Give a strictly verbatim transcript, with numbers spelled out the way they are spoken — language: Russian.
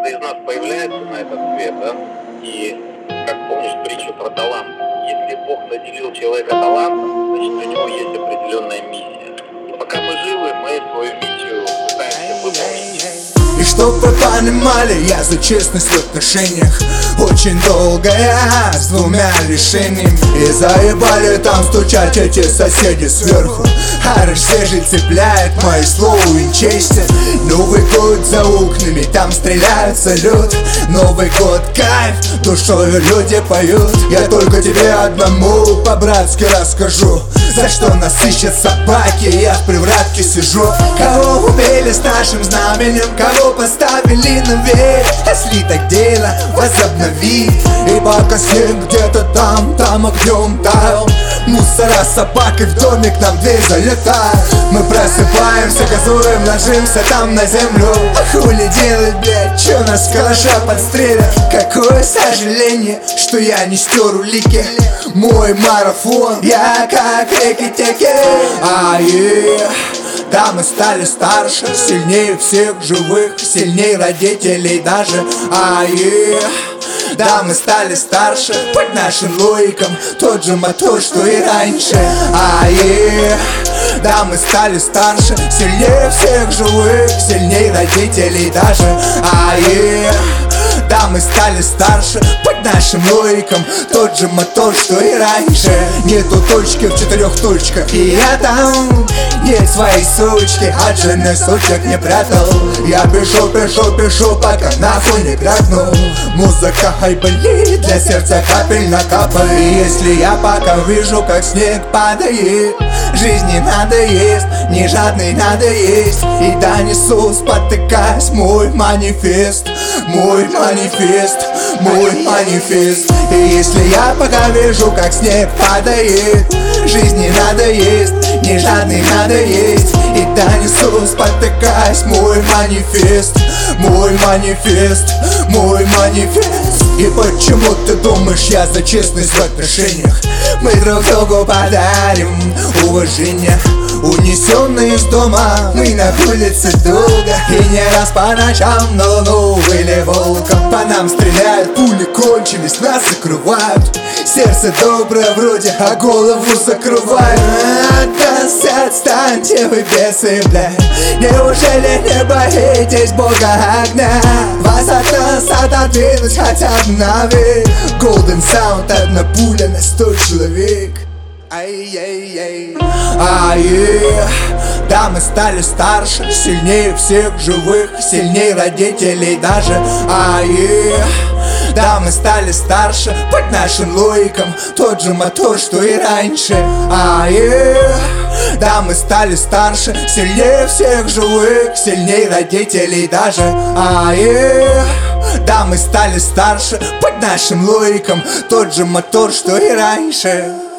каждый из нас появляется на этот свет, да? И, как помнишь притчу про талант, если Бог наделил человека талантом, значит, у него есть определенная миссия. И пока мы живы, мы свою миссию пытаемся выполнить. И чтоб вы понимали, я за честность в отношениях. Очень долго я с двумя решениями. И заебали там стучать эти соседи сверху. А же цепляет мои слова винчестер. Новый год за окнами, там стреляет салют. Новый год кайф, душою люди поют. Я только тебе одному по-братски расскажу, за что нас ищут собаки, я в привратке сижу. Кого убили с нашим знаменем, кого поставили на верь. Если так дело возобнови. И пока снег где-то там, там огнем таял, мусора собакой в домик нам дверь залетает. Мы просыпаемся, газуем, ложимся там на землю. А хули делать, блядь, чё нас калаша подстрелят? Какое сожаление, что я не стер улики. Мой марафон, я как реки-теки. Ай, да, мы стали старше, сильнее всех живых, сильнее родителей даже. Ай, да, мы стали старше, под нашим логиком тот же мотор, что и раньше. Ай, да, мы стали старше, сильнее всех живых, сильнее родителей даже. Ай, да, мы стали старше, под нашим логиком тот же мотор, что и раньше. Нету точки в четырех точках, и я там нет своей сучки, от жены сучек не прятал. Я пишу, пишу, пишу, пока нахуй не крякнул. Музыка хайболит, для сердца капель накапает. И если я пока вижу, как снег падает, жизни надо есть, не жадный надо есть. И да, несу, спотыкаясь, мой манифест, мой манифест, мой манифест. И если я пока вижу, как снег падает, жизни надо есть, не жадный надо есть. И да, несу, спотыкаясь, мой манифест, мой манифест, мой манифест. И почему ты думаешь, я за честность в отношениях? Мы друг другу подарим уважение. Унесенные из дома, мы на улице долго. И не раз по ночам на луну выли волком. По нам стреляют, пули кончились, нас закрывают. Сердце доброе вроде, а голову закрывают. Отстань, отстаньте вы бесы, бля. Неужели не боитесь Бога огня? Вас от нас отодвинуть хотя бы на век. Golden Sound, одна пуля на сто человек. Ай-яй-яй. Ай, да, мы стали старше, сильнее всех живых, сильнее родителей даже. Ай, да, мы стали старше, под нашим логиком тот же мотор, что и раньше. Ай, да, мы стали старше, сильнее всех живых, сильнее родителей даже. Ай, да, мы стали старше, под нашим логиком тот же мотор, что и раньше.